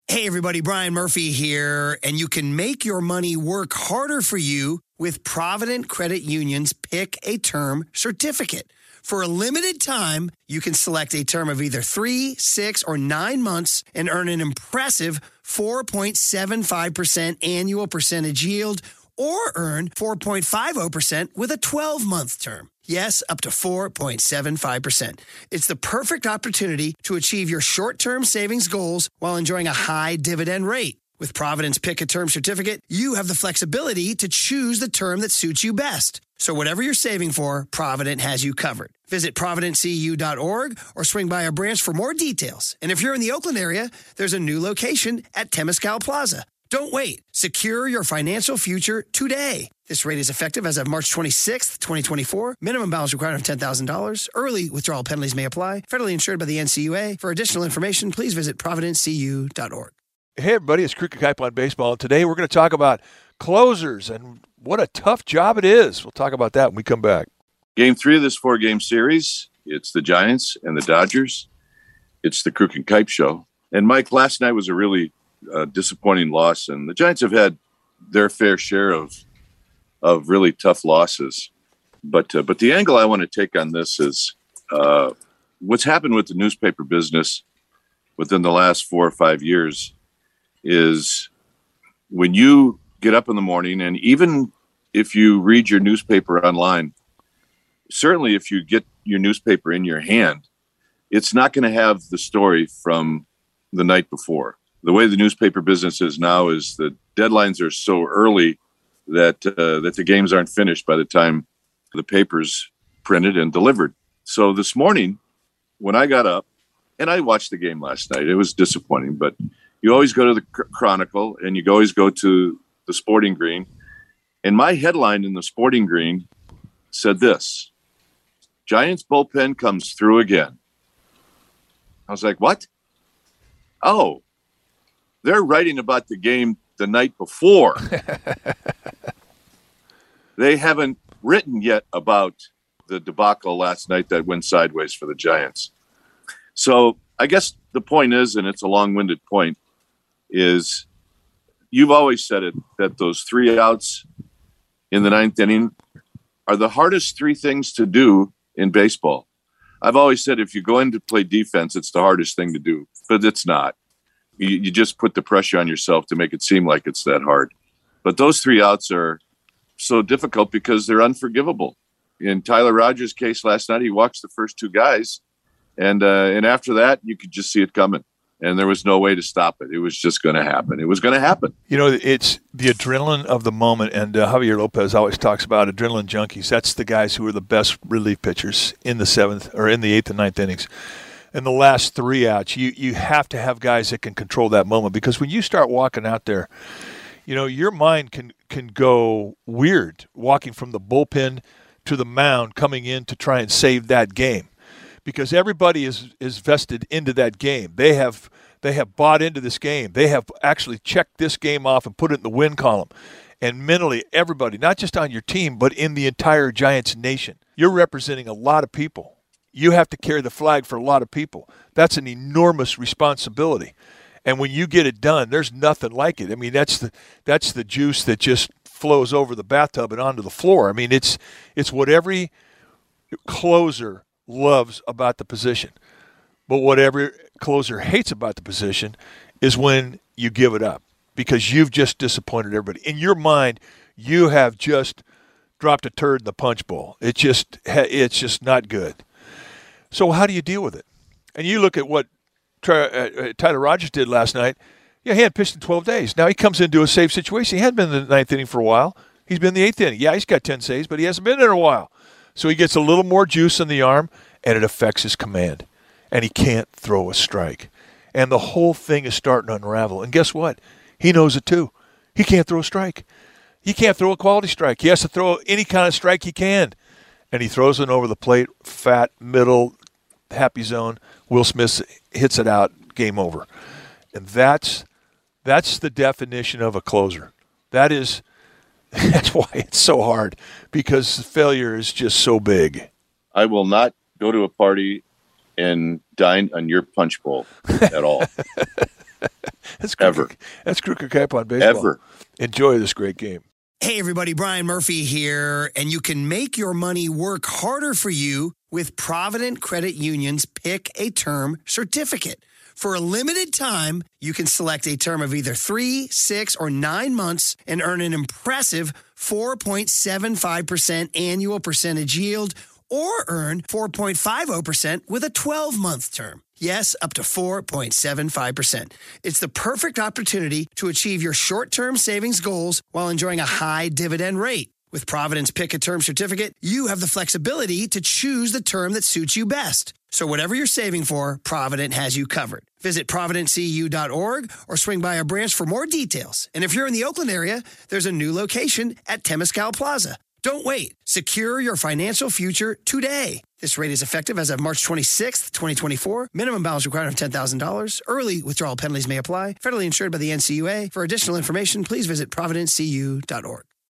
Hey, everybody, Brian Murphy here, and you can make your money work harder for you with Provident Credit Union's Pick a Term certificate. For a limited time, you can select a term of either 3, 6, or 9 months and earn an impressive 4.75% annual percentage yield, or earn 4.50% with a 12-month term. Yes, up to 4.75%. It's the perfect opportunity to achieve your short-term savings goals while enjoying a high dividend rate. With Provident's Pick a Term certificate, you have the flexibility to choose the term that suits you best. So whatever you're saving for, Provident has you covered. Visit providentcu.org or swing by a branch for more details. And if you're in the Oakland area, there's a new location at Temescal Plaza. Don't wait. Secure your financial future today. This rate is effective as of March 26th, 2024. Minimum balance required of $10,000. Early withdrawal penalties may apply. Federally insured by the NCUA. For additional information, please visit providentcu.org. Hey, everybody, it's Crooked Pipeline Baseball. Today we're going to talk about closers and what a tough job it is. We'll talk about that when we come back. Game 3 of this 4-game series, it's the Giants and the Dodgers. It's the Crooked Pipe Show. And, Mike, last night was a really disappointing loss, and the Giants have had their fair share of really tough losses. But the angle I want to take on this is what's happened with the newspaper business within the last 4 or 5 years is when you get up in the morning, and even if you read your newspaper online, certainly if you get your newspaper in your hand, it's not going to have the story from the night before. The way the newspaper business is now is the deadlines are so early that the games aren't finished by the time the paper's printed and delivered. So this morning, when I got up, and I watched the game last night, it was disappointing, but you always go to the Chronicle and you always go to the Sporting Green. And my headline in the Sporting Green said this: Giants bullpen comes through again. I was like, what? Oh, they're writing about the game the night before. They haven't written yet about the debacle last night that went sideways for the Giants. So I guess the point is, and it's a long-winded point, is you've always said it, that those 3 outs in the 9th inning are the hardest 3 things to do in baseball. I've always said if you go in to play defense, it's the hardest thing to do, but it's not. You just put the pressure on yourself to make it seem like it's that hard. But those 3 outs are so difficult because they're unforgivable. In Tyler Rogers' case last night, he walks the first 2 guys, and after that, you could just see it coming. And there was no way to stop it. It was just going to happen. It was going to happen. You know, it's the adrenaline of the moment, and Javier Lopez always talks about adrenaline junkies. That's the guys who are the best relief pitchers in the 7th or in the 8th and 9th innings. In the last 3 outs, you have to have guys that can control that moment, because when you start walking out there, you know, your mind can go weird walking from the bullpen to the mound, coming in to try and save that game, because everybody is vested into that game. They have bought into this game. They have actually checked this game off and put it in the win column. And mentally, everybody, not just on your team, but in the entire Giants nation, you're representing a lot of people. You have to carry the flag for a lot of people. That's an enormous responsibility. And when you get it done, there's nothing like it. I mean, that's the juice that just flows over the bathtub and onto the floor. I mean, it's what every closer loves about the position. But what every closer hates about the position is when you give it up, because you've just disappointed everybody. In your mind, you have just dropped a turd in the punch bowl. It's just not good. So how do you deal with it? And you look at what Tyler Rogers did last night. Yeah, he hadn't pitched in 12 days. Now he comes into a safe situation. He hadn't been in the 9th inning for a while. He's been in the 8th inning. Yeah, he's got 10 saves, but he hasn't been there in a while. So he gets a little more juice in the arm, and it affects his command. And he can't throw a strike. And the whole thing is starting to unravel. And guess what? He knows it too. He can't throw a strike. He can't throw a quality strike. He has to throw any kind of strike he can. And he throws it over the plate, fat, middle, happy zone. Will Smith hits it out, game over. And that's the definition of a closer. That's why it's so hard, because failure is just so big. I will not go to a party and dine on your punch bowl at all. That's ever. That's Crooked Kuiper on baseball. Ever. Enjoy this great game. Hey, everybody, Brian Murphy here, and you can make your money work harder for you with Provident Credit Union's Pick a Term certificate. For a limited time, you can select a term of either 3, 6, or 9 months and earn an impressive 4.75% annual percentage yield, or earn 4.50% with a 12-month term. Yes, up to 4.75%. It's the perfect opportunity to achieve your short-term savings goals while enjoying a high dividend rate. With Provident's Pick a Term certificate, you have the flexibility to choose the term that suits you best. So whatever you're saving for, Provident has you covered. Visit providentcu.org or swing by our branch for more details. And if you're in the Oakland area, there's a new location at Temescal Plaza. Don't wait. Secure your financial future today. This rate is effective as of March 26th, 2024. Minimum balance required of $10,000. Early withdrawal penalties may apply. Federally insured by the NCUA. For additional information, please visit providentcu.org.